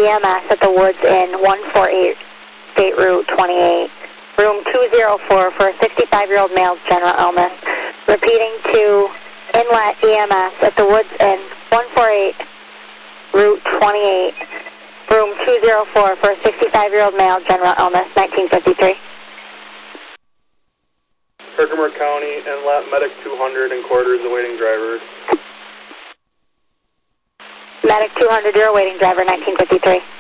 EMS at the Woods Inn, 148 State Route 28, room 204 for a 65-year-old male with general illness. Repeating to Inlet EMS at the Woods Inn, 148 Route 28, room 204 for a 65-year-old male, general illness, 1953. Herkimer County, Inlet, Medic 200 and quarters awaiting driver. Medic 200, you're awaiting driver, 1953.